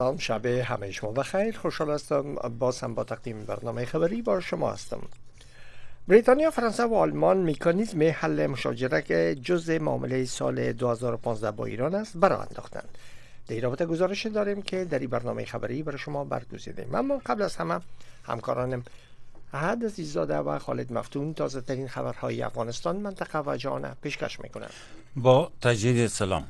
سلام، شب همه شما بخیر. خوشحال هستم باز هم با تقدیم برنامه خبری با شما هستم. بریتانیا، فرانسه و آلمان مکانیزم حل مشاجره که جزء معامله سال 2015 با ایران است برای انداختند. در این رابطه گزارش داریم که در این برنامه خبری برای شما برگزیدیم. اما قبل از همه همکارانم احد عزیزاده و خالد مفتون تازه ترین خبرهای افغانستان، منطقه و جهان پیشکش میکنند. با تجدید سلام.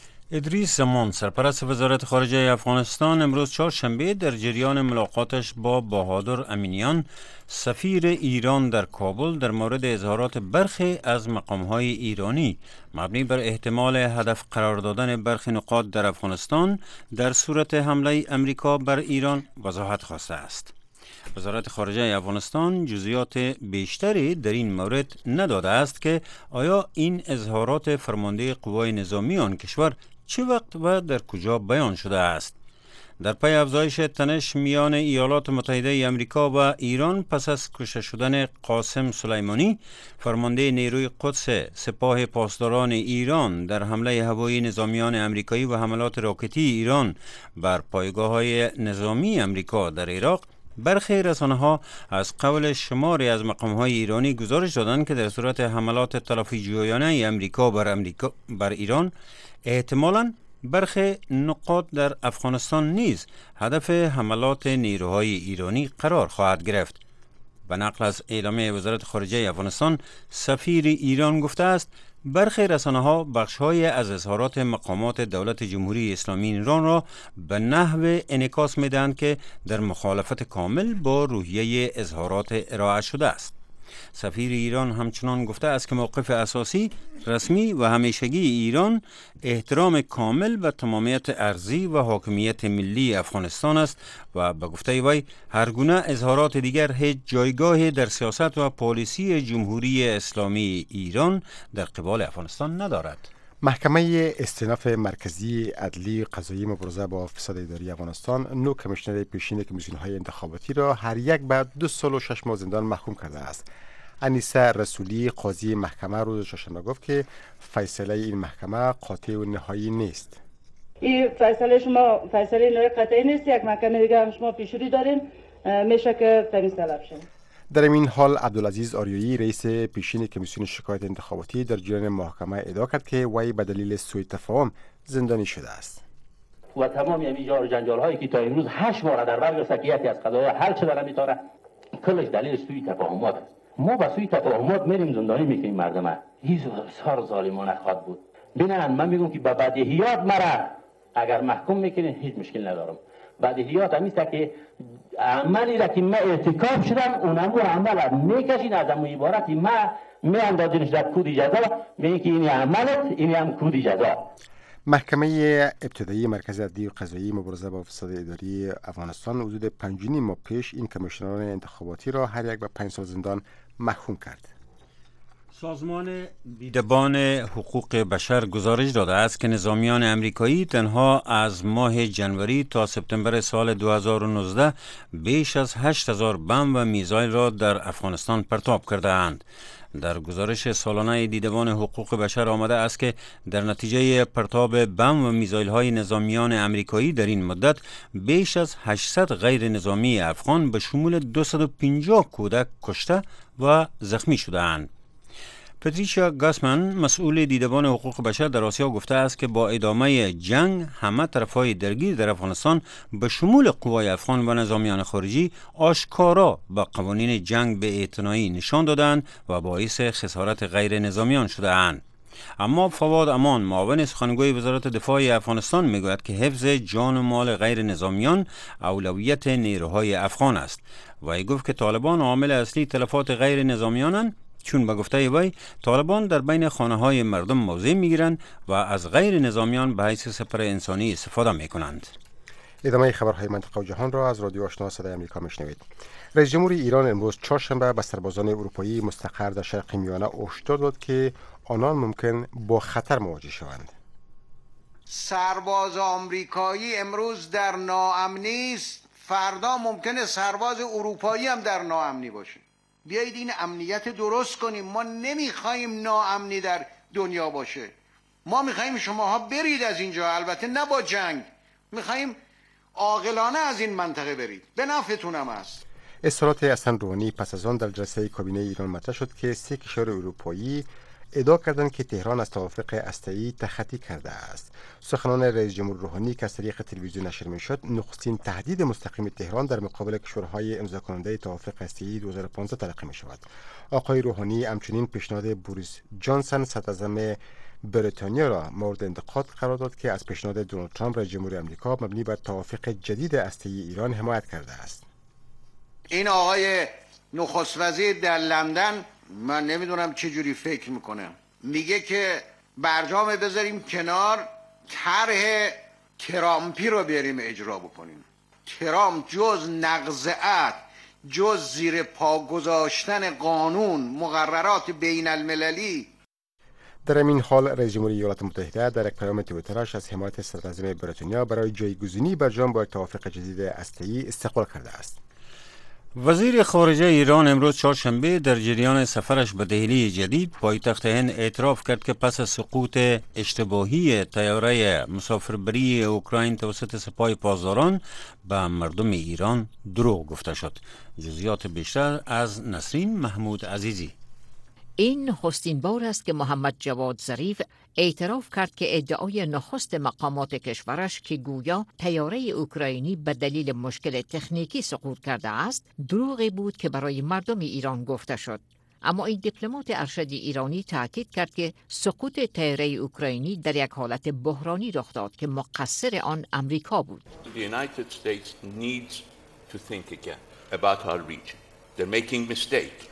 ادریس زمان، سرپرست وزارت خارجه افغانستان، امروز چهارشنبه در جریان ملاقاتش با بهادر امینیان، سفیر ایران در کابل، در مورد اظهارات برخی از مقامهای ایرانی مبنی بر احتمال هدف قرار دادن برخی نقاط در افغانستان در صورت حمله امریکا بر ایران وضاحت خواسته است. وزارت خارجه افغانستان جزئیات بیشتری در این مورد نداده است که آیا این اظهارات فرمانده قوای نظامی آن کشور چه وقت و در کجا بیان شده است. در پی افزایش تنش میان ایالات متحده آمریکا و ایران پس از کشته شدن قاسم سلیمانی، فرمانده نیروی قدس سپاه پاسداران ایران، در حمله هوایی نظامیان آمریکایی و حملات راکتی ایران بر پایگاه‌های نظامی آمریکا در عراق، برخی رسانه‌ها از قول شماری از مقام‌های ایرانی گزارش دادند که در صورت حملات تلافی جویانه آمریکا بر ایران، احتمالاً برخی نقاط در افغانستان نیز هدف حملات نیروهای ایرانی قرار خواهد گرفت. به نقل از اعلامیه وزارت خارجه افغانستان، سفیر ایران گفته است برخی رسانه‌ها بخش‌های از اظهارات مقامات دولت جمهوری اسلامی ایران را به نحو انعکاس می‌دهند که در مخالفت کامل با روحیه اظهارات ارائه شده است. سفیر ایران همچنان گفته است که موقف اساسی، رسمی و همیشگی ایران احترام کامل و تمامیت ارضی و حاکمیت ملی افغانستان است و به گفته وی هر گونه اظهارات دیگر هیچ جایگاهی در سیاست و پالیسی جمهوری اسلامی ایران در قبال افغانستان ندارد. محکمه استئناف مرکزی عدلی قضایی مبارزه با فساد اداری افغانستان 9 کمیشنر پیشین کمیسیون‌های انتخاباتی را هر یک به 2 سال و 6 ماه زندان محکوم کرده است. انیسه رسولی، قاضی محکمه، روز چهارشنبه گفت که فیصله این محکمه قاطع و نهایی نیست. این فیصله شما فیصله نهایی قطعی نیست. یک محکمه دیگه هم شما پیشوری دارین، میشه که تمیز طلب شه. در این حال عبدالعزیز آریایی، رئیس پیشین کمیسیون شکایت انتخاباتی، در جریان محکمه ادعا کرد که وی به دلیل سوء تفاهم زندانی شده است. و تمام این جار جنجال هایی که تا امروز 8 بار در برگ سکیتی از قضایا حل شده نمیتاره، کلش دلیل سوء تفاهمات است. ما با سوء تفاهمات میریم زندانی میکنیم مردم. هیچ سار ظالمانه خواهد بود. ببینن، من میگم که با بدیهیات مرا اگر محکوم میکنین هیچ مشکل ندارم. بدیهیات همیست که عملی را که من ارتکاب شدم اونمو عمل میکشین از امو عبارتی من میاندازینش در کود جزا، میگه که این عملت این هم کود جزا. محکمه ابتدایی مرکز عدلی و قضایی مبارزه با فساد اداری افغانستان حدود 5.5 ماه پیش این کمیشنران انتخاباتی را هر یک به 5 سال زندان محکوم کرد. سازمان دیدبان حقوق بشر گزارش داده است که نظامیان امریکایی تنها از ماه جنوری تا سپتامبر سال 2019 بیش از 8,000 بم و میزایل را در افغانستان پرتاب کرده اند. در گزارش سالانه دیدبان حقوق بشر آمده است که در نتیجه پرتاب بم و میزایل های نظامیان امریکایی در این مدت بیش از 800 غیر نظامی افغان به شمول 250 کودک کشته و زخمی شده اند. پتریشیا گاسمن، مسئول دیدبان حقوق بشر در آسیا، گفته است که با ادامه جنگ همه طرفهای درگیر در افغانستان به شمول قوای افغان و نظامیان خارجی آشکارا به قوانین جنگ به اعتنایی نشان دادند و باعث خسارت غیر نظامیان شده اند. اما فواد امان، معاون سخنگوی وزارت دفاع افغانستان، میگوید که حفظ جان و مال غیر نظامیان اولویت نیروهای افغان است. وی گفت که طالبان عامل اصلی تلفات غیر نظامیانند، چون به گفته وی طالبان در بین خانه های مردم موضع می گیرند و از غیر نظامیان به حیث سپر انسانی استفاده می کنند. ادامه خبرهای منطقه و جهان را از رادیو آشنا صدای آمریکا میشنوید. رئیس جمهور ایران امروز چهارشنبه به سربازان اروپایی مستقر در شرق میانه هشدار داد که آنان ممکن با خطر مواجه شوند. سرباز آمریکایی امروز در ناامنی است، فردا ممکنه سرباز اروپایی هم در ناامنی باشه. بیایید این امنیت درست کنیم. ما نمیخوایم ناامنی در دنیا باشه. ما میخوایم شماها برید از اینجا، البته نه با جنگ. میخوایم عاقلانه از این منطقه برید، به نفعتونم است. اظهارات حسن روحانی پس از آن در جلسه کابینه ایران مطرح شد که 3 کشور اروپایی ادعا کردند که تهران از توافق هسته‌ای تخطی کرده است. سخنان رئیس جمهور روحانی که از طریق تلویزیون نشر میشد، نخستین تهدید مستقیم تهران در مقابل کشورهای امضا کننده توافق هسته‌ای 2015 تلقی می شود. آقای روحانی همچنین پیشنهاد بوریس جانسون صدراعظم بریتانیا را مورد انتقاد قرار داد که از پیشنهاد دونالد ترامپ رئیس جمهور آمریکا مبنی بر توافق جدید هسته‌ای ایران حمایت کرده است. این آقای نخست وزیر در لندن، من نمیدونم چه جوری فکر میکنه، میگه که برجام بذاریم کنار، طرح ترامپی رو بریم اجرا بکنیم. ترامپ جز نقض عهد، جز زیر پا گذاشتن قانون، مقررات بین المللی. در این حال رئیس جمهوری ایالات متحده در یک پیام توییترش از حمایت صدراعظم بریتانیا برای جایگزینی برجام با توافق جدید هسته‌ای استقبال کرده است. وزیر خارجه ایران امروز چهارشنبه در جریان سفرش به دهلی جدید پایتخت هند اعتراف کرد که پس از سقوط اشتباهی طیاره مسافربری اوکراین توسط سپاه پاسداران به مردم ایران دروغ گفته شد. جزئیات بیشتر از نسرین محمود عزیزی. این نخستین بار است که محمد جواد ظریف اعتراف کرد که ادعای نخست مقامات کشورش که گویا طیاره اوکراینی به دلیل مشکل تکنیکی سقوط کرده است دروغی بود که برای مردم ایران گفته شد. اما این دیپلمات ارشد ایرانی تاکید کرد که سقوط طیاره اوکراینی در یک حالت بحرانی رخ داد که مقصر آن امریکا بود. The United States needs to think again about our region. They're making mistake.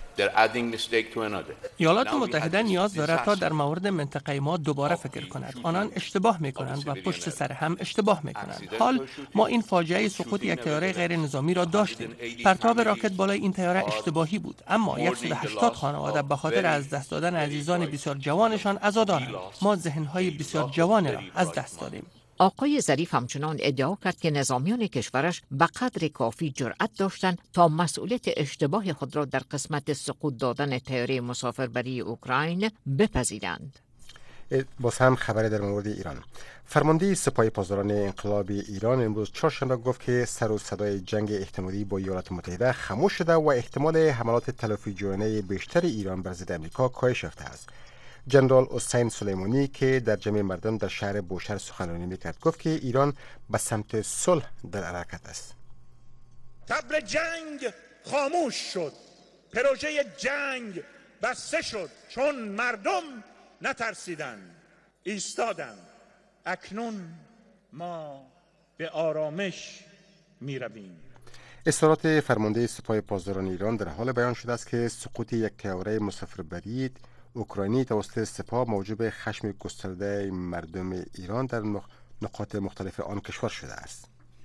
ایالات متحده نیاز دارد تا در مورد منطقه ما دوباره فکر کند. آنان اشتباه می کنند و پشت سر هم اشتباه می کنند. حال ما این فاجعه سقوط یک طیاره غیر نظامی را داشتیم. پرتاب راکت بالای این طیاره اشتباهی بود، اما 180 خانواده به خاطر از دست دادن عزیزان بسیار جوانشان عزادارند. ما ذهن‌های بسیار جوان را از دست دادیم. آقای ظریف همچنان ادعا کرد که نظامیان کشورش به قدر کافی جرأت داشتند تا مسئولیت اشتباه خود را در قسمت سقوط دادن طیاره مسافربری اوکراین بپذیرند. باز هم خبری در مورد ایران. فرمانده سپاه پاسداران انقلاب ایران امروز چهارشنبه گفت که سر و صدای جنگ احتمالی با ایالات متحده خاموش شده و احتمال حملات تلافی جویانه بیشتر ایران بر ضد آمریکا کاهش یافته است. جنرال حسین سلیمانی که در جمع مردم در شهر بوشهر سخنرانی میکرد گفت که ایران به سمت صلح در حرکت است. تبر جنگ خاموش شد، پروژه جنگ بسته شد، چون مردم نترسیدند، ایستادند. اکنون ما به آرامش می رویم. اظهارات فرمانده سپاه پاسداران ایران در حال بیان شده است که سقوط یک طیاره مسافربری اوکراینی توسط سپاه موجب خشم گسترده مردم ایران در نقاط مختلف آن کشور شده است.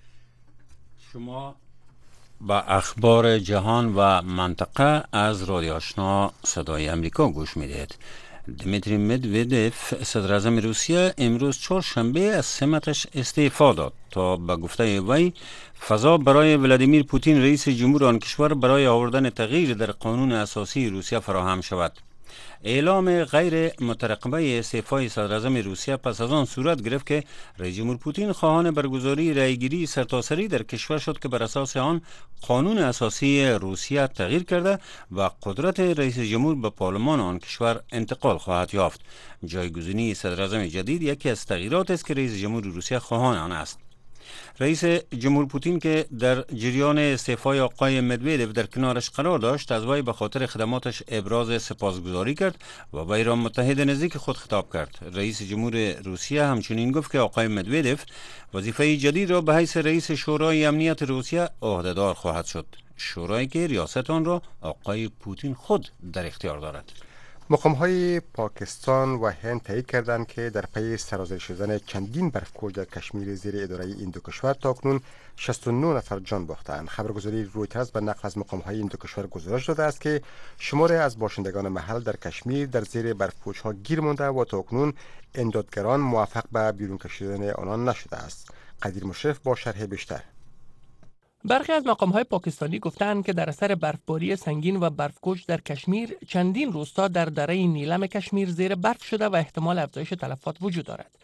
شما با اخبار جهان و منطقه از رادیو آشنا صدای امریکا گوش میدید. دمیتری مدودف صدراعظم روسیه امروز چهارشنبه از سمتش استعفا داد تا به گفته وی فضا برای ولادیمیر پوتین رئیس جمهور آن کشور برای آوردن تغییر در قانون اساسی روسیه فراهم شود. اعلام غیر مترقبه استعفای صدراعظم روسیه پس از آن صورت گرفت که رئیس جمهور پوتین خواهان برگزاری رأیگیری سرتاسری در کشور شد که بر اساس آن قانون اساسی روسیه تغییر کرده و قدرت رئیس جمهور به پارلمان آن کشور انتقال خواهد یافت. جایگزینی صدراعظم جدید یکی از تغییرات است که رئیس جمهور روسیه خواهان آن است. رئیس جمهور پوتین که در جریان استعفای آقای مدودف در کنارش قرار داشت از وی به خاطر خدماتش ابراز سپاسگزاری کرد و وی را متحد نزدیک خود خطاب کرد. رئیس جمهور روسیه همچنین گفت که آقای مدودف وظیفه جدید را به حیث رئیس شورای امنیت روسیه عهدهدار خواهد شد، شورایی که ریاست آن را آقای پوتین خود در اختیار دارد. مقام‌های پاکستان و هند تایید کردند که در پی سرازیر شدن چندین برفکوش در کشمیر زیر اداره این دو کشور تاکنون 69 نفر جان باختند. خبرگزاری رویترز به نقل از مقام‌های این دو کشور گزارش داده است که شماری از باشندگان محل در کشمیر در زیر برفپوش‌ها گیر مانده و تاکنون امدادگران موفق به بیرون کشیدن آنان نشده است. قدیر مشرف با شرح بیشتر. برخی از مقام‌های پاکستانی گفتند که در اثر برفباری سنگین و برفکوش در کشمیر چندین روستا در دره نیلم کشمیر زیر برف شده و احتمال افزایش تلفات وجود دارد.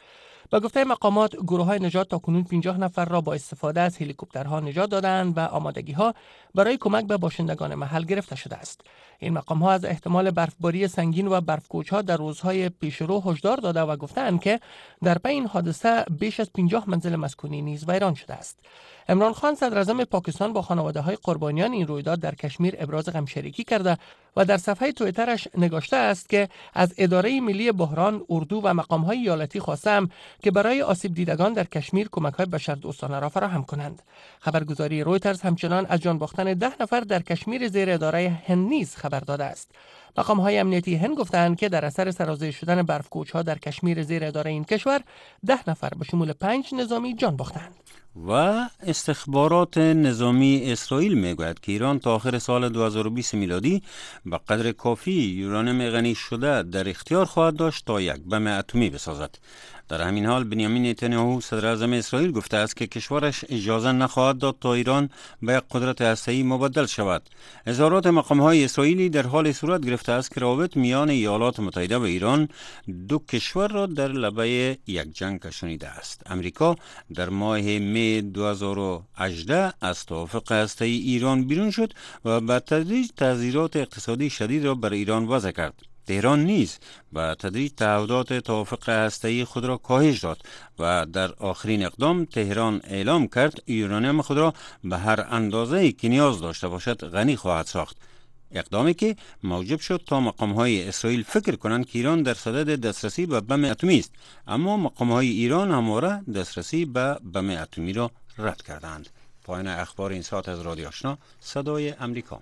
به گفته مقامات گروه‌های نجات تاکنون 50 نفر را با استفاده از هلیکوپترها نجات دادند و آمادگی‌ها برای کمک به باشندگان محل گرفته شده است. این مقام‌ها از احتمال برفباری سنگین و برفکوچ‌ها در روزهای پیشرو هشدار داده و گفتند که در پی این حادثه بیش از 50 منزل مسکونی نیز ویران شده است. عمران خان صدر اعظم پاکستان با خانواده‌های قربانیان این رویداد در کشمیر ابراز غمشریکی کرده و در صفحه توییترش نگاشته است که از اداره ملی بحران، اردو و مقام‌های ایالتی خواستم که برای آسیب دیدگان در کشمیر کمک‌های بشردوستانه را فراهم کنند. خبرگزاری رویترز همچنان از جان باختن 10 نفر در کشمیر زیر اداره هند نیز خبر داده است. مقام‌های امنیتی هند گفتند که در اثر سرازیر شدن برفکوچ‌ها در کشمیر زیر اداره این کشور 10 نفر به شمول 5 نظامی جان باختند. و استخبارات نظامی اسرائیل میگوید که ایران تا آخر سال 2020 میلادی به قدر کافی یورانیم غنی شده در اختیار خواهد داشت تا یک بم اتمی بسازد. در همین حال بنیامین نتانیاهو صدر اعظم اسرائیل گفته است که کشورش اجازه نخواهد داد تا ایران به یک قدرت هسته‌ای مبدل شود. اظهارات مقام‌های اسرائیلی در حال صورت گرفته است که روابط میان ایالات متحده و ایران دو کشور را در لبه یک جنگ کشانیده است. امریکا در ماه می 2018 از توافق هسته‌ای ایران بیرون شد و به تدریج تحذیرات اقتصادی شدید را بر ایران وضع کرد. تهران نیز به تدریج تعهدات توافق هسته‌ای خود را کاهش داد و در آخرین اقدام تهران اعلام کرد یورانیم خود را به هر اندازه‌ای که نیاز داشته باشد غنی خواهد ساخت. اقدامی که موجب شد تا مقام‌های اسرائیل فکر کنند که ایران در صدد دسترسی به بم اتمی است، اما مقام‌های ایران همواره دسترسی به بم اتمی را رد کردند. پایان اخبار این ساعت از رادیو آشنا صدای امریکا.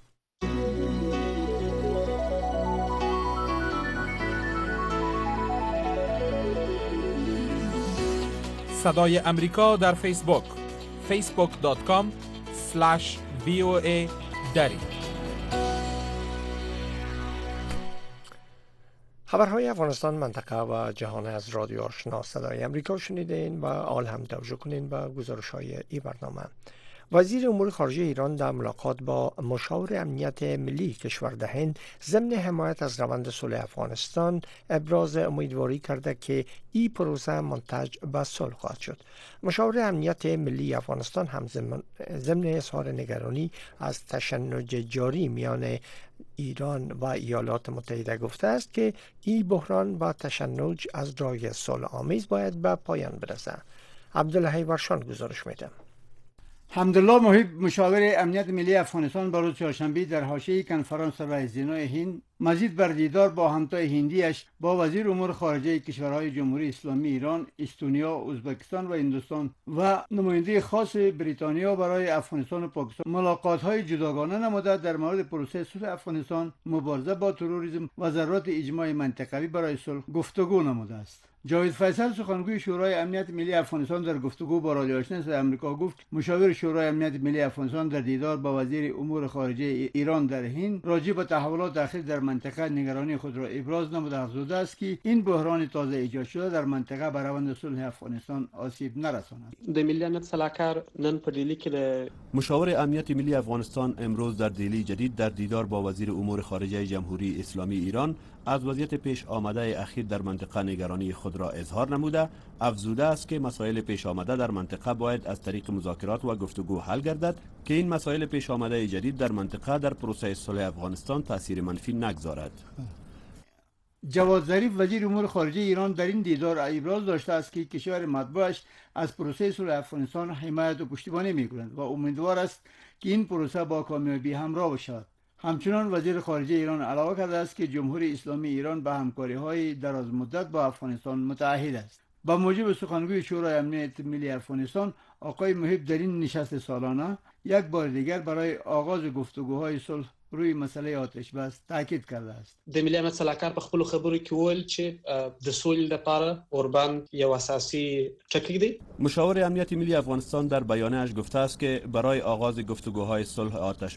صدای امریکا در فیسبوک facebook.com/VOA دری. خبرهای افغانستان، منطقه و جهان از رادیو آشنا صدای امریکا شنیدین و آل هم توجه کنین به گزارش‌های این برنامه. وزیر امور خارجه ایران در ملاقات با مشاور امنیت ملی کشور در هند ضمن حمایت از روند صلح افغانستان ابراز امیدواری کرده که این پروسه منتج به صلح خواهد شد. مشاور امنیت ملی افغانستان هم ضمن اظهار نگرانی از تشنج جاری میان ایران و ایالات متحده گفته است که این بحران و تشنج از راه صلح آمیز باید به پایان برسد. عبدالله ورشان گزارش میده. حمدالله محب مشاور امنیت ملی افغانستان با روز چهارشنبه در حاشیه کنفرانس رئیس‌جمهور هند مزید بر دیدار با همتای هندیش با وزیر امور خارجه کشورهای جمهوری اسلامی ایران، استونیا، ازبکستان و هندوستان و نماینده خاص بریتانیا برای افغانستان و پاکستان ملاقات‌های جداگانه نموده در مورد پروسه صلح افغانستان، مبارزه با تروریسم و ضرورت اجماع منطقوی برای صلح گفتگو نموده است. جاوید فیصل سخنگوی شورای امنیت ملی افغانستان در گفتگو با رادیو آشنا صدای آمریکا گفت مشاور شورای امنیت ملی افغانستان در دیدار با وزیر امور خارجه ایران در هند راجع به تحولات اخیر در منطقه نگرانی خود را ابراز نموده افزوده است که این بحران تازه ایجاد شده در منطقه به روند صلح افغانستان آسیب نرساند. د ملي امنیت سلاکار نن په ډیلی کې مشاور امنیت ملی افغانستان امروز در دیلی جدید در دیدار با وزیر امور خارجه جمهوری اسلامی ایران از وضعیت پیش آمده اخیر در منطقه نگرانی خود را اظهار نموده افزوده است که مسائل پیش آمده در منطقه باید از طریق مذاکرات و گفتگو حل گردد که این مسائل پیش آمده جدید در منطقه در پروسه صلح افغانستان تاثیر منفی نگذارد. جواد ظریف وزیر امور خارجه ایران در این دیدار ابراز داشته است که کشور مطبوعش از پروسه صلح افغانستان حمایت و پشتیبانی می‌کند و امیدوار است که این پروسه با کامیابی همراه باشد. همچنان وزیر خارجه ایران علاوه کرده است که جمهوری اسلامی ایران به همکاری‌های دراز مدت با افغانستان متعهد است. با موجب سخنگوی شورای امنیت ملی افغانستان آقای محب در این نشست سالانه یک بار دیگر برای آغاز گفتگوهای صلح روی مسئله آتش بس تاکید کرده است. د ملي امنیت سلاکار په خپل خبرو کې وویل چې د سولې لپاره اوربند یو اساسي ټکی دی. مشاور امنیت ملی افغانستان در بیانیه‌اش گفته است که برای آغاز گفتگوهای صلح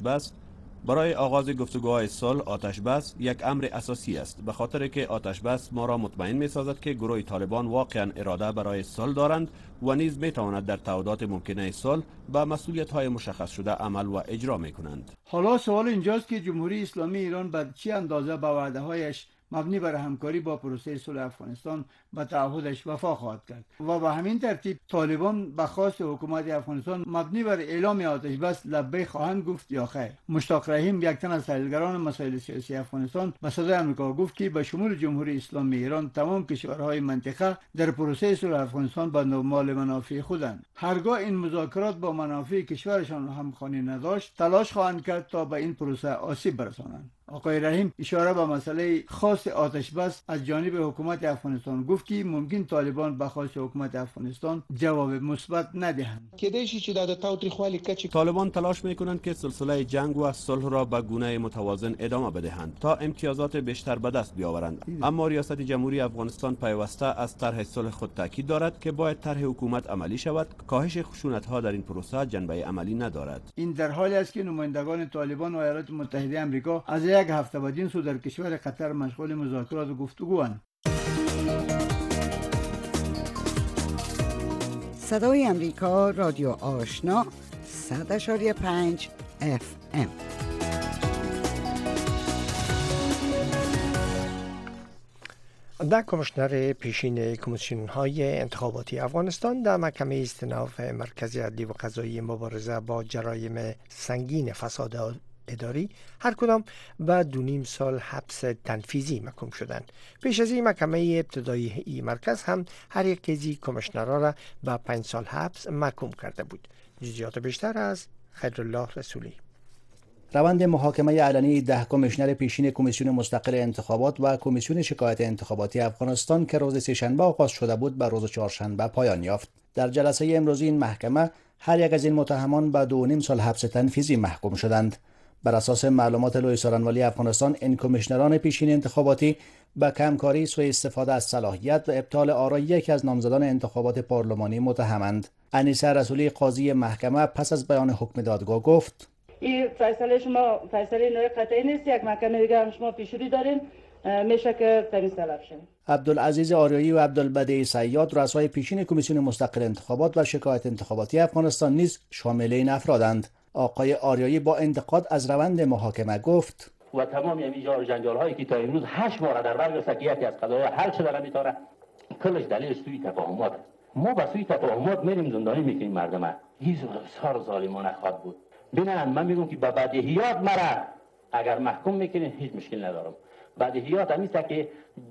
آتش بس یک امر اساسی است، به خاطر که آتش بس ما را مطمئن می سازد که گروه طالبان واقعا اراده برای صلح دارند و نیز می تواند در تعهدات ممکنه صلح به مسئولیت های مشخص شده عمل و اجرا می کنند. حالا سوال اینجاست که جمهوری اسلامی ایران به چه اندازه به وعده هایش مبنی بر همکاری با پروسه صلح افغانستان به تعهدش وفا خواهد کرد و به همین ترتیب طالبان به خواست حکومت افغانستان مبنی بر اعلام آتش بس لبیک خواهند گفت یا خیر. مشتاق رحیم، یک تن از تحلیلگران مسائل سیاسی افغانستان، به صدای آمریکا گفت که به شمول جمهوری اسلامی ایران تمام کشورهای منطقه در پروسه صلح افغانستان به دنبال منافع خودند. هرگاه این مذاکرات با منافع کشورشان همخوانی نداشت، تلاش خواهند کرد تا به این پروسه آسیب برسانند. آقای رحیم اشاره به مسئله خواست آتش بس از جانب حکومت افغانستان گفت که ممکن طالبان به خواست حکومت افغانستان جواب مثبت ندهند. طالبان تلاش میکنند که سلسله جنگ و صلح را به گونه متوازن ادامه بدهند تا امتیازات بیشتر به دست بیاورند. اما ریاست جمهوری افغانستان پیوسته از طرح صلح خود تاکید دارد که باید طرح حکومت عملی شود. کاهش خشونت ها در این پروسه جنبه عملی ندارد. این در حالی است که نمایندگان طالبان و ایالات متحده آمریکا از یک هفته بعد سو در کشور قطر مشغول مذاکرات و گفتگوند. صدای امریکا، رادیو آشنا، 100.5 FM. در کمیشنر پیشین کمیسیون‌های انتخاباتی افغانستان در محکمه استئناف مرکزی عدلی و قضایی مبارزه با جرایم سنگین فساد اداری هر کدام به 2.5 سال حبس تنفیذی محکوم شدند. پیش از این محکمه ابتدایی این مرکز هم هر یک از این کمیشنرها را به 5 سال حبس محکوم کرده بود. جزئیات بیشتر از خیرالله رسولی. روند محاکمه علنی 10 کمیشنر پیشین کمیسیون مستقل انتخابات و کمیسیون شکایت انتخاباتی افغانستان که روز سه‌شنبه آغاز شده بود به روز چهارشنبه پایان یافت. در جلسه امروزی این محکمه هر یک از این متهمان به 2.5 سال حبس تنفیذی محکوم شدند. بر اساس معلومات لوی سارنوالی افغانستان، این کمیشنران پیشین انتخاباتی به کمکاری، سوء استفاده از صلاحیت و ابطال آرای یکی از نامزدان انتخابات پارلمانی متهمند. انیسه رسولی قاضی محکمه پس از بیان حکم دادگاه گفت: این فیصله شما فیصله نوع قطعی نیست، یک محکمه دیگه هم شما پیشروی دارین، میشه که تمیز طلب شین. عبدالعزیز آریایی و عبدالبدیع صیاد، رؤسای پیشین کمیسیون مستقل انتخابات و شکایت انتخاباتی افغانستان نیز شامل این افرادند. آقای آریایی با انتقاد از روند محاکمه گفت: و تمام این جنجال هایی که تا امروز 8 بار در برگ سکیتی از قضایا حل شده را میتاره، کلش دلیل سوی تفاهمات. ما با سوی تفاهمات میریم زندانی میکنیم مردم. هیچ سار ظالمانه خواهد بود. ببینن من میگم که با بدیهیات مرا اگر محکوم میکنین هیچ مشکل ندارم. بدیهیات همیشه که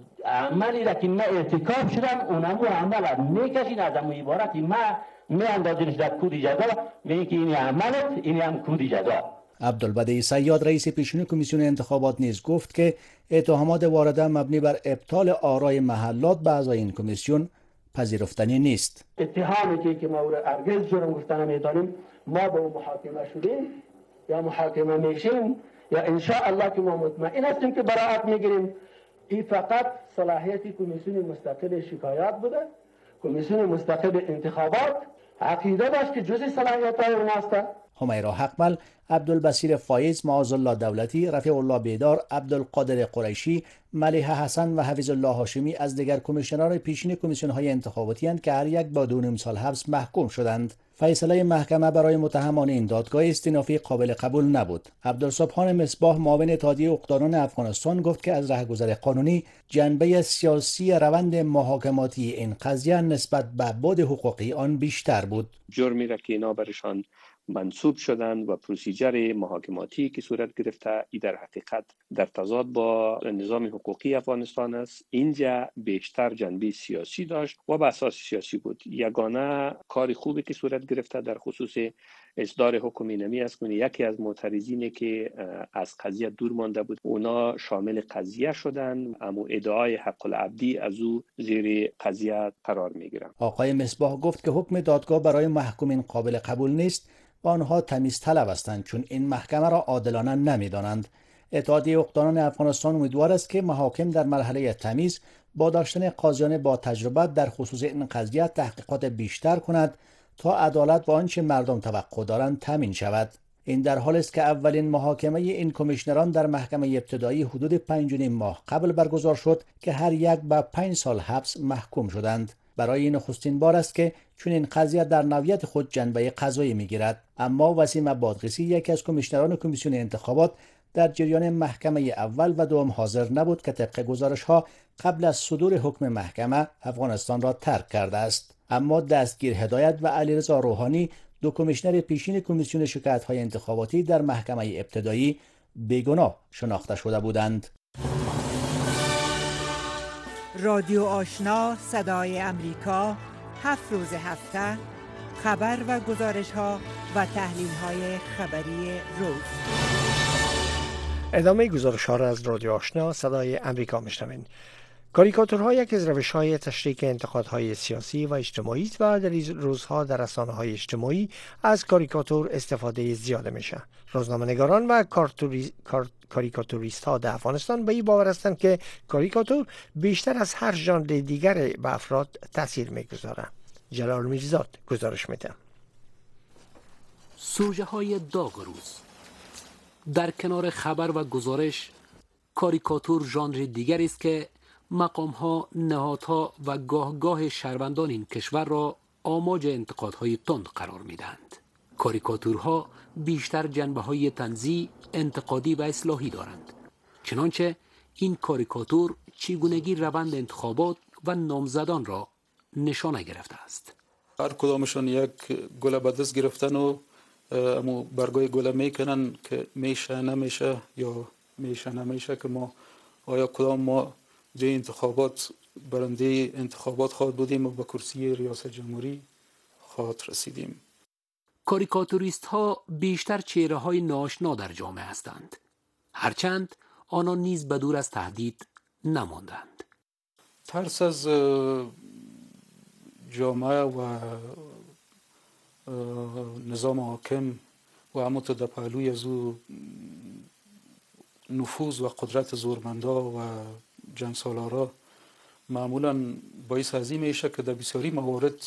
عملی را که من ارتکاب شدم اونمو عمل میکشین از امو عبارتی ما میاندازینش در کود جزا، میگه که این عملت این هم کود جزا. عبدالبدیع صیاد رئیس پیشین کمیسیون انتخابات نیز گفت که اتهامات وارده مبنی بر ابطال آرای محلات به اعضای این کمیسیون پذیرفتنی نیست. اتهامی که ما رو هرگز جرم گفتن نمیدانیم، ما با محاکمه شدیم یا محاکمه میشیم یا ان شاء الله که ما مطمئن هستیم که براءت میگیریم. این فقط صلاحیت کمیسیون مستقل شکایات بوده. کمیسیون مستقل انتخابات عقیده داشت که جزء صلاحیت‌های اون است. همیرا حقمل، عبدالبصیر فایز، معاذالله دولتی، رفیع الله بیدار، عبدالقادر قریشی، ملیحه حسن و حفیظ الله هاشمی از دیگر کمیشنران پیشین کمیسیون‌های انتخاباتی اند که هر یک با 2.5 سال حبس محکوم شدند. فیصله محکمه برای متهمان این دادگاه استینافی قابل قبول نبود. عبدالصبحان مصباح، معاون اتحادیه عقدانان افغانستان، گفت که از رهگذر قانونی جنبه سیاسی روند محاکماتی این قضیه نسبت به بعد حقوقی آن بیشتر بود. جرمی را که اینا برشان منصوب شدند و پروسیجر محاکماتی که صورت گرفته ای در حقیقت در تضاد با نظام حقوقی افغانستان است. اینجا بیشتر جنبه سیاسی داشت و به اساس سیاسی بود. یگانه کار خوبی که صورت گرفته در خصوص اصدار حکم نمی است که یکی از معترضینی که از قضیه دور مانده بود اونا شامل قضیه شدند، اما ادعای حق العبدی از او زیر قضیه قرار می گیرند. آقای مصباح گفت که حکم دادگاه برای محکومین قابل قبول نیست و آنها تمیز طلب هستند چون این محکمه را عادلانه نمی‌دانند. اتحادیه عقدانان افغانستان امیدوار است که محاکم در مرحله تمیز با داشتن قاضیان با تجربه در خصوص این قضیه تحقیقات بیشتر کند تا عدالت و آنچه مردم توقع دارند تامین شود. این در حالی است که اولین محاکمه این کمیشنران در محکمه ابتدایی حدود 5.5 ماه قبل برگزار شد که هر یک به 5 سال حبس محکوم شدند. برای نخستین بار است که چون این قضیه در نوعیت خود جنبه قضایی میگیرد. اما وسیم بادغیسی، یکی از کمیشنران کمیسیون انتخابات، در جریان محکمه اول و دوم حاضر نبود که طبق گزارش‌ها قبل از صدور حکم محکمه افغانستان را ترک کرده است. اما دستگیر هدایت و علیرضا روحانی، دو کمیشنر پیشین کمیسیون شکایت‌های انتخاباتی در محکمه ابتدایی، بیگناه شناخته شده بودند. رادیو آشنا صدای امریکا 7 روز هفته خبر و گزارش‌ها و تحلیل‌های خبری روز. ادامه گزارش‌ها را از رادیو آشنا صدای امریکا میشنوید. کاریکاتورها یکی از روش‌های تشریک انتقادهای سیاسی و اجتماعی است و در این روزها در رسانه‌های اجتماعی از کاریکاتور استفاده زیاده میشه. روزنامه‌نگاران و کاریکاتوریست‌ها در افغانستان به این باور هستند که کاریکاتور بیشتر از هر ژانر دیگر به افراد تاثیر میگذاره. جلال میرزاد گزارش میده. سوژه های داغ روز. در کنار خبر و گزارش، کاریکاتور ژانر دیگری است که مقام‌ها، نهادها و گاه شهروندان این کشور را آماج انتقادهای تند قرار می‌دهند. کاریکاتورها بیشتر جنبه‌های طنزی، انتقادی و اصلاحی دارند. چنانچه این کاریکاتور چگونگی روند انتخابات و نامزدان را نشانه گرفته است. هر کدامشون یک گل به دست گرفتن و امو برگای گل میکنن که میشه نمیشه یا میشه نمیشه که ما آیا کدام ما جای انتخابات برنده انتخابات خواهد بودیم و به کرسی ریاست جمهوری خواهد رسیدیم. کاریکاتوریست ها بیشتر چهره های ناآشنا در جامعه هستند، هرچند آنها نیز به دور از تهدید نماندند. ترس از جامعه و نظام حاکم و همونطور در پهلوی از او نفوذ و قدرت زورمندا و جنگ سالارا معمولا باعث ازی میشه که در بسیاری موارد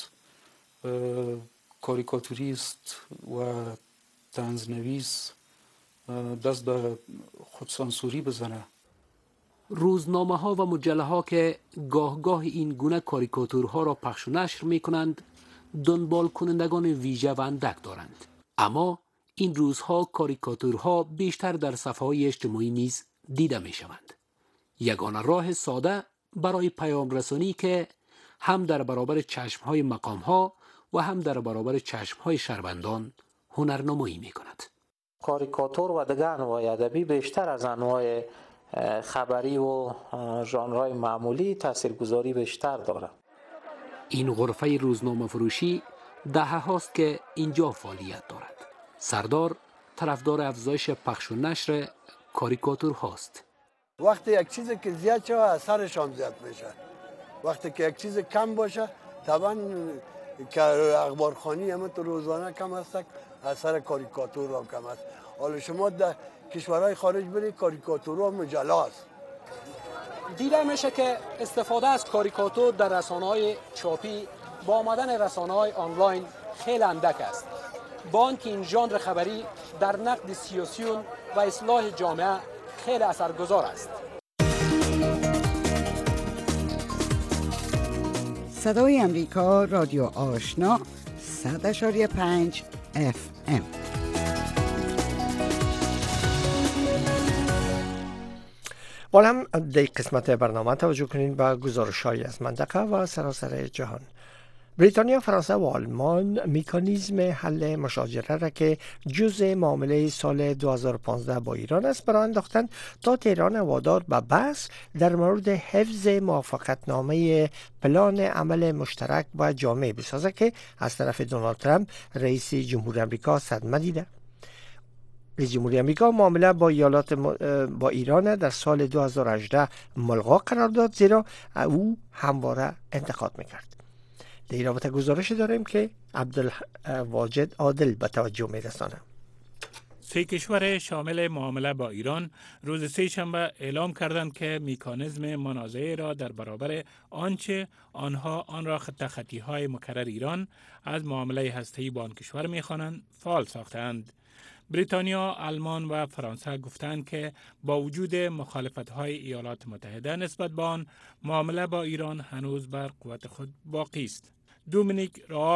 کاریکاتوریست و طنزنویس دست به خودسانسوری بزنه. روزنامه ها و مجله ها که گاه این گونه کاریکاتورها را پخش و نشر می کنند دنبال کنندگان ویژه و اندک دارند. اما این روزها کاریکاتورها بیشتر در صفحه های اجتماعی نیز دیده می شوند. یگانه راه ساده برای پیام رسانی که هم در برابر چشم های مقام ها و هم در برابر چشم های شهروندان هنرنمایی می کند. کاریکاتور و دیگر انواع ادبی بیشتر از انواع خبری و ژانرهای معمولی تاثیرگذاری بیشتر دارد. این غرفه روزنامه فروشی دهه هاست که اینجا فعالیت دارد. سردار طرفدار افزایش پخش و نشر کاریکاتور هاست. وقتی یک چیزی که زیاد شه اثرش هم زیاد میشه. وقتی که یک چیز کم باشه طبعا که اخبارخوانی هم تو روزانه کم هست، اثر کاریکاتور هم کم است. حالا شما در کشورهای خارج برید کاریکاتور هم مجله است. دیده میشه که استفاده از کاریکاتور در رسانه‌های چاپی با آمدن رسانه‌های آنلاین خیلی اندک است. با آنکه این ژانر خبری در نقد سیاسیون و اصلاح جامعه خیلی اثرگذار است. صدای امریکا رادیو آشنا 100.5 FM. بالا هم در قسمت برنامه توجه کنید به گزارش‌های از منطقه و سراسر جهان. بریتانیا، فرانسه و آلمان مکانیزم حل مشاجره را که جزء معامله سال 2015 با ایران است برای انداختن تا تهران وادار به بحث در مورد حفظ موافقتنامه پلان عمل مشترک و جامع بسازد که از طرف دونالد ترامپ رئیس جمهور آمریکا صدمه دیده. رئیس جمهوری آمریکا معامله با ایران در سال 2018 ملغا قرار داد، زیرا او همواره انتقاد میکرد. در این رابطه گزارش داریم که عبدالواجد عادل به توجه میرسانه. سه کشور شامل معامله با ایران روز سه شنبه اعلام کردند که مکانیزم منازعه را در برابر آنچه آنها آن را خطی‌های مکرر ایران از معامله هسته‌ای با آن کشور می‌خوانند فعال ساختند. بریتانیا، آلمان و فرانسه گفتند که با وجود مخالفت‌های ایالات متحده نسبت به آن، معامله با ایران هنوز بر قوت خود باقی است. دومینیک راب،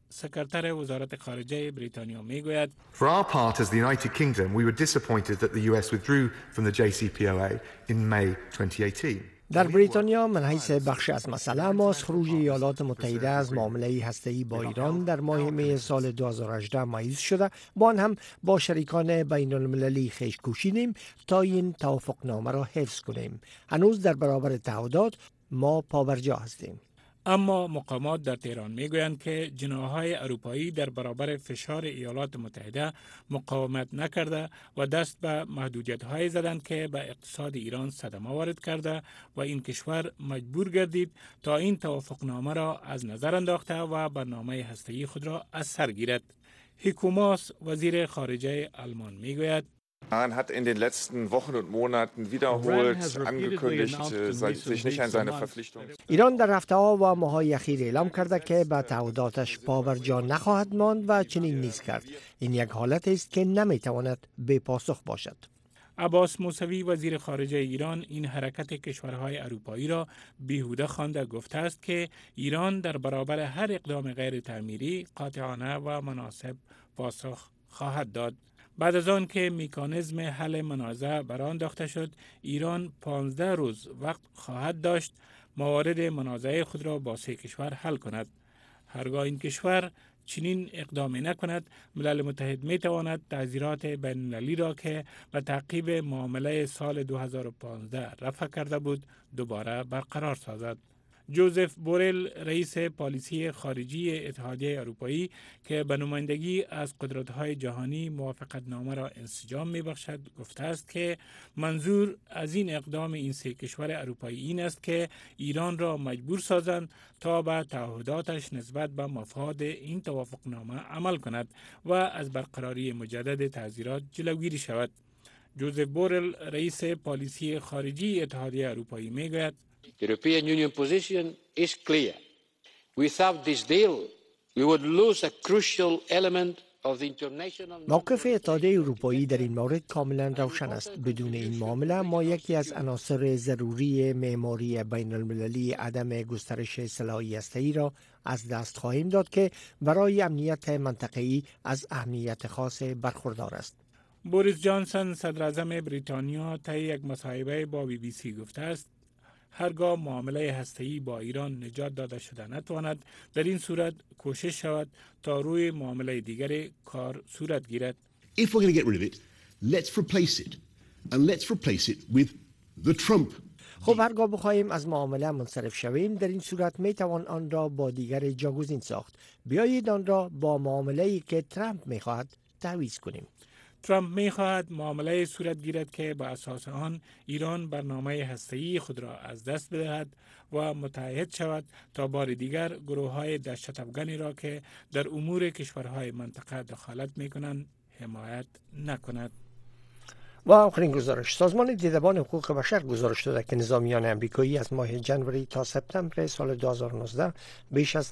سکرتر وزارت خارجه بریتانیا میگوید For our part as the United Kingdom, we were disappointed that the US withdrew from the JCPOA in May 2018. در بریتانیا من حیث بخش از مسئله ماست خروج ایالات متحده از معامله هسته‌ای با ایران در ماه می سال 2018 مایز شده. با آن هم با شریکان بین المللی خویش کوشیدیم تا این توافقنامه را حفظ کنیم. هنوز در برابر تعهدات ما پابرجا هستیم. اما مقامات در تهران میگویند که جناح‌های اروپایی در برابر فشار ایالات متحده مقاومت نکرده و دست به محدودیت‌های زدند که به اقتصاد ایران صدمه وارد کرده و این کشور مجبور گردید تا این توافقنامه را از نظر انداخته و برنامه هسته‌ای خود را از سر گیرد. هیکو ماس وزیر خارجه آلمان میگوید Iran hat in den letzten Wochen und Monaten wiederholt angekündigt, sich nicht an seine Verpflichtungen. ایران در هفته‌ها و ماه‌های اخیر اعلام کرده که به تعهداتش پابرجا نخواهد ماند و چنین نیز کرد. این یک حالت است که نمیتواند بی پاسخ باشد. عباس موسوی وزیر خارجه ایران این حرکت کشورهای اروپایی را بیهوده خوانده گفته است که ایران در برابر هر اقدام غیر تعمیری قاطعانه و مناسب پاسخ خواهد داد. بعد از آن که مکانیزم حل منازعه برآن انداخته شد، ایران 15 روز وقت خواهد داشت موارد منازعه خود را با 3 کشور حل کند. هرگاه این کشور چنین اقدامی نکند، ملل متحد می تواند تعزیرات بین المللی را که به تعقیب معامله سال 2015 رفع کرده بود دوباره برقرار سازد. جوزف بورل رئیس پالیسی خارجی اتحادیه اروپایی که به نمایندگی از قدرت‌های جهانی موافقتنامه را انسجام می‌بخشد گفته است که منظور از این اقدام این 3 کشور اروپایی این است که ایران را مجبور سازند تا به تعهداتش نسبت به مفاد این توافقنامه عمل کند و از برقراری مجدد تعزیرات جلوگیری شود. جوزف بورل رئیس پالیسی خارجی اتحادیه اروپایی می‌گوید The European Union position is clear. Without this deal, we would lose a crucial element of the international. موقف اتحادیه اروپایی در این مورد کاملا روشن است. بدون این معامله ما یکی از عناصر ضروری معماری بین المللی عدم گسترش سلاح هسته‌ای را از دست خواهیم داد که برای امنیت منطقه‌ای از اهمیت خاص برخوردار است. بوریس جانسون صدر اعظم بریتانیا طی یک مصاحبه با BBC گفته است هرگاه معامله هسته‌ای با ایران نجات داده شده نتواند، در این صورت کوشش شود تا روی معامله دیگر کار صورت گیرد. If we're going to get rid of it, let's replace it. And let's replace it with the Trump. خب هرگاه بخواهیم از معامله منصرف شویم، در این صورت می توان آن را با دیگر جاگزین ساخت. بیایید آن را با معامله‌ای که ترامپ می خواهد تعویض کنیم. ترامپ می خواهد معامله صورت گیرد که با اساس آن ایران برنامه هسته‌ای خود را از دست بدهد و متحد شود تا بار دیگر گروه‌های دهشت افغانی را که در امور کشورهای منطقه دخالت می کنند حمایت نکند. و آخرین گزارش، سازمان دیدبان حقوق بشر گزارش داده که نظامیان امریکایی از ماه ژانویه تا سپتامبر سال 2019 بیش از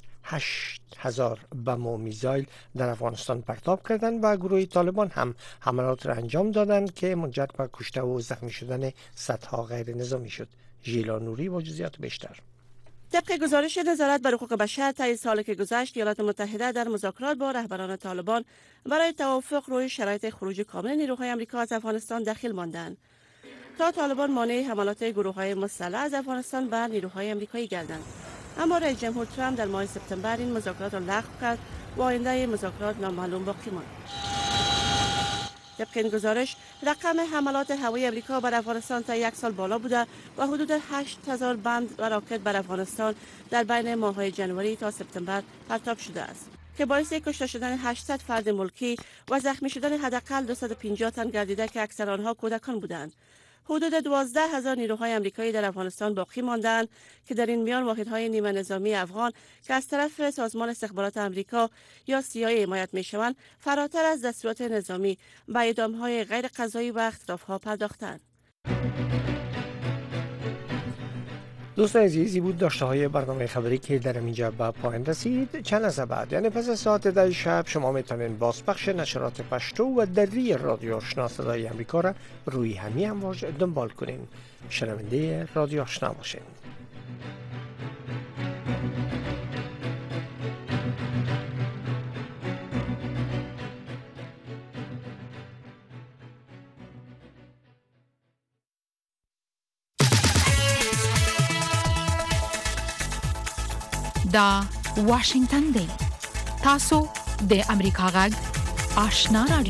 8000 بم و میزایل در افغانستان پرتاب کردند و گروه طالبان هم حملات را انجام دادند که منجر به کشته و زخمی شدن صدها غیر نظامی شد. ژیلا نوری با جزئیات بیشتر. طبق گزارش نظارت بر حقوق بشر طی سالی که گذشت، ایالات متحده در مذاکرات با رهبران طالبان برای توافق روی شرایط خروج کامل نیروهای آمریکا از افغانستان دخیل ماندند تا طالبان مانع حملات گروه‌های مسلح از افغانستان بر نیروهای آمریکایی گردند. اما رئیس جمهور ترامپ در ماه سپتامبر این مذاکرات را لغو کرد و آینده مذاکرات نامعلوم باقی ماند. طبق این گزارش، رقم حملات هوایی آمریکا بر افغانستان تا یک سال بالا بوده و حدود 8000 بمب و راکت بر افغانستان در بین ماه‌های ژانویه تا سپتامبر پرتاب شده است که باعث کشته شدن 800 فرد ملکی و زخمی شدن حداقل 250 تن گردیده که اکثر آنها کودکان بودند. حدود 12000 نیروهای آمریکایی در افغانستان باقی ماندند که در این میان واحدهای نیمه نظامی افغان که از طرف سازمان استخبارات آمریکا یا CIA حمایت می‌شوند، فراتر از دستورات نظامی به اعدام‌های غیر قضایی و اختطاف‌ها پرداختند. دوستان عزیزی بود داشته های برنامه خبری که در اینجا به پایان رسید. چند لحظه بعد یعنی پس از ساعت 10 شب شما میتونین بازپخش نشرات پشتو و دری رادیو آشنا صدای امریکا را روی همین امواج دنبال کنین. شنونده رادیو آشنا باشین. دا واشنگتن دی. تاسو د امریکا غږ آشنا رادیو